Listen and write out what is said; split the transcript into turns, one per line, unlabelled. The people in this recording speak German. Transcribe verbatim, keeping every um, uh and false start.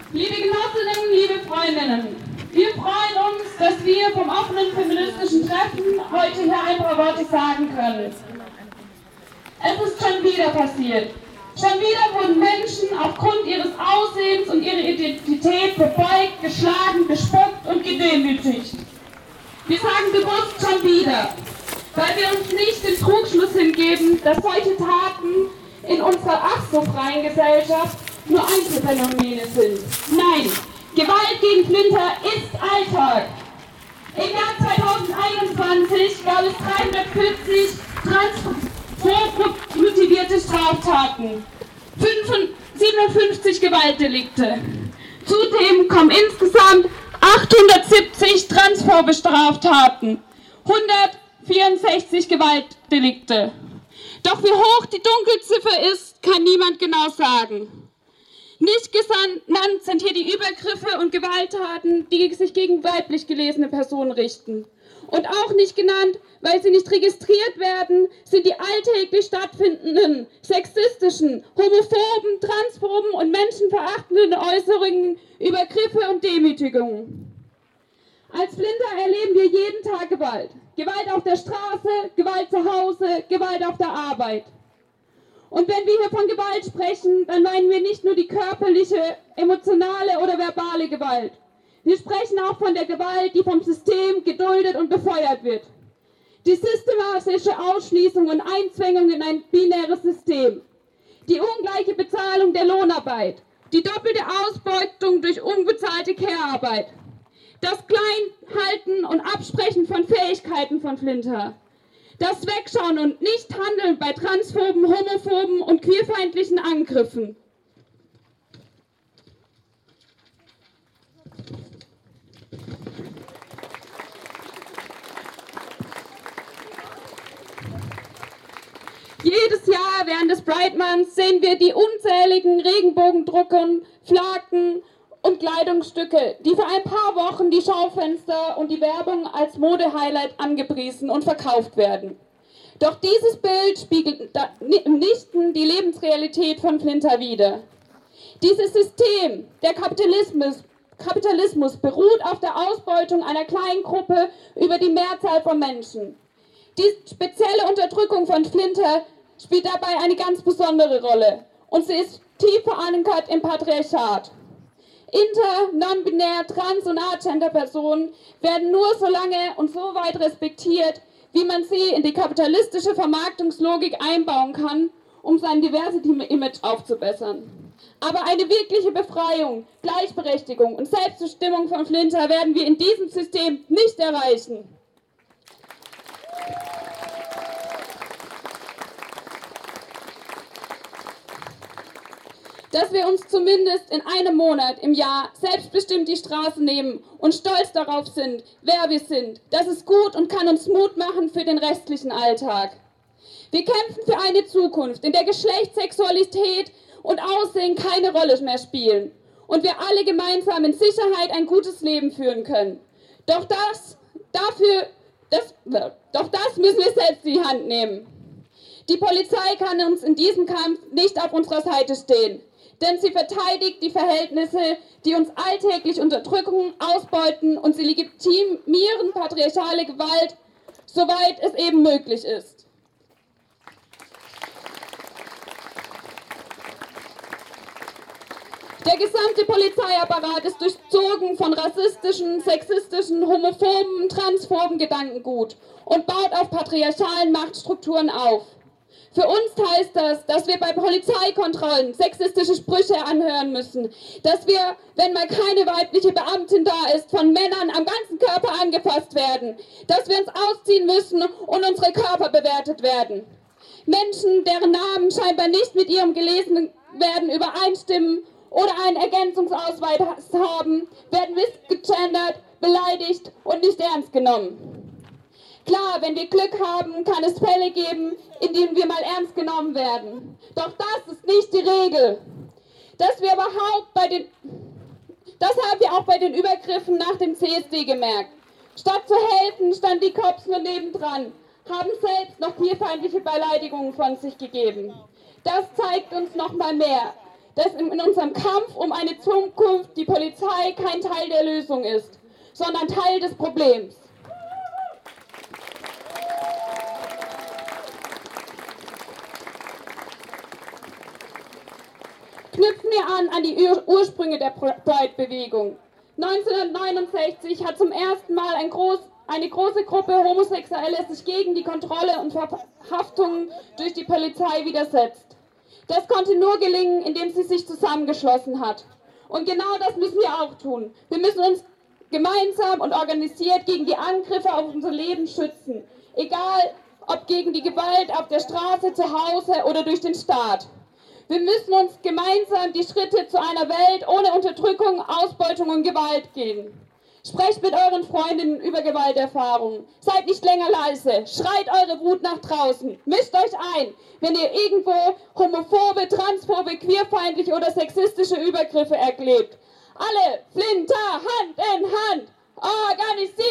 Liebe Genossinnen, liebe Freundinnen, wir freuen uns, dass wir vom offenen feministischen Treffen heute hier ein paar Worte sagen können. Es ist schon wieder passiert. Schon wieder wurden Menschen aufgrund ihres Aussehens und ihrer Identität verbeugt, geschlagen, bespuckt und gedemütigt. Wir sagen bewusst schon wieder, weil wir uns nicht dem Trugschluss hingeben, dass solche Taten in unserer ach so freien Gesellschaft nur Einzelfänomene sind. Nein, Gewalt gegen Flinter ist Alltag. Im Jahr zweitausendeinundzwanzig gab es dreihundertvierzig transmotivierte Straftaten, siebenundfünfzig Gewaltdelikte. Zudem kommen insgesamt achthundertsiebzig transphobe Straftaten, hundertvierundsechzig Gewaltdelikte. Doch wie hoch die Dunkelziffer ist, kann niemand genau sagen. Nicht genannt sind hier die Übergriffe und Gewalttaten, die sich gegen weiblich gelesene Personen richten. Und auch nicht genannt, weil sie nicht registriert werden, sind die alltäglich stattfindenden sexistischen, homophoben, transphoben und menschenverachtenden Äußerungen, Übergriffe und Demütigungen. Als Flinter erleben wir jeden Tag Gewalt. Gewalt auf der Straße, Gewalt zu Hause, Gewalt auf der Arbeit. Und wenn wir hier von Gewalt sprechen, dann meinen wir nicht nur die körperliche, emotionale oder verbale Gewalt. Wir sprechen auch von der Gewalt, die vom System geduldet und befeuert wird. Die systematische Ausschließung und Einzwängung in ein binäres System. Die ungleiche Bezahlung der Lohnarbeit. Die doppelte Ausbeutung durch unbezahlte Care-Arbeit. Das Kleinhalten und Absprechen von Fähigkeiten von Flinter. Das Wegschauen und Nichthandeln bei transphoben, homophoben und queerfeindlichen Angriffen. Jedes Jahr während des Pride Months sehen wir die unzähligen Regenbogendrucken, Flaggen und Kleidungsstücke, die für ein paar Wochen die Schaufenster und die Werbung als Mode-Highlight angepriesen und verkauft werden. Doch dieses Bild spiegelt mitnichten die Lebensrealität von Flinter wider. Dieses System, der Kapitalismus, Kapitalismus beruht auf der Ausbeutung einer kleinen Gruppe über die Mehrzahl von Menschen. Die spezielle Unterdrückung von Flinter spielt dabei eine ganz besondere Rolle und sie ist tief verankert im Patriarchat. Inter-, non-binär-, trans- und agender-Personen werden nur so lange und so weit respektiert, wie man sie in die kapitalistische Vermarktungslogik einbauen kann, um sein Diversity-Image aufzubessern. Aber eine wirkliche Befreiung, Gleichberechtigung und Selbstbestimmung von Flinter werden wir in diesem System nicht erreichen. Dass wir uns zumindest in einem Monat im Jahr selbstbestimmt die Straße nehmen und stolz darauf sind, wer wir sind. Das ist gut und kann uns Mut machen für den restlichen Alltag. Wir kämpfen für eine Zukunft, in der Geschlecht, Sexualität und Aussehen keine Rolle mehr spielen und wir alle gemeinsam in Sicherheit ein gutes Leben führen können. Doch das, dafür, das, doch das müssen wir selbst in die Hand nehmen. Die Polizei kann uns in diesem Kampf nicht auf unserer Seite stehen. Denn sie verteidigt die Verhältnisse, die uns alltäglich unterdrücken, ausbeuten und sie legitimieren patriarchale Gewalt, soweit es eben möglich ist. Der gesamte Polizeiapparat ist durchzogen von rassistischen, sexistischen, homophoben, transphoben Gedankengut und baut auf patriarchalen Machtstrukturen auf. Für uns heißt das, dass wir bei Polizeikontrollen sexistische Sprüche anhören müssen, dass wir, wenn mal keine weibliche Beamtin da ist, von Männern am ganzen Körper angefasst werden, dass wir uns ausziehen müssen und unsere Körper bewertet werden. Menschen, deren Namen scheinbar nicht mit ihrem gelesenen Werden übereinstimmen oder einen Ergänzungsausweis haben, werden missgendert, beleidigt und nicht ernst genommen. Klar, wenn wir Glück haben, kann es Fälle geben, in denen wir mal ernst genommen werden. Doch das ist nicht die Regel. Dass wir überhaupt bei den, das haben wir auch bei den Übergriffen nach dem C S D gemerkt. Statt zu helfen, stand die Cops nur nebendran, haben selbst noch queerfeindliche Beleidigungen von sich gegeben. Das zeigt uns noch mal mehr, dass in unserem Kampf um eine Zukunft die Polizei kein Teil der Lösung ist, sondern Teil des Problems. Knüpfen wir an an die Ur Ursprünge der Pride-Bewegung. neunzehnhundertneunundsechzig hat zum ersten Mal ein groß, eine große Gruppe Homosexuelle sich gegen die Kontrolle und Verhaftungen durch die Polizei widersetzt. Das konnte nur gelingen, indem sie sich zusammengeschlossen hat. Und genau das müssen wir auch tun. Wir müssen uns gemeinsam und organisiert gegen die Angriffe auf unser Leben schützen. Egal, ob gegen die Gewalt auf der Straße, zu Hause oder durch den Staat. Wir müssen uns gemeinsam die Schritte zu einer Welt ohne Unterdrückung, Ausbeutung und Gewalt gehen. Sprecht mit euren Freundinnen über Gewalterfahrungen. Seid nicht länger leise. Schreit eure Wut nach draußen. Mischt euch ein, wenn ihr irgendwo homophobe, transphobe, queerfeindliche oder sexistische Übergriffe erlebt. Alle Flinter, Hand in Hand. Organisiert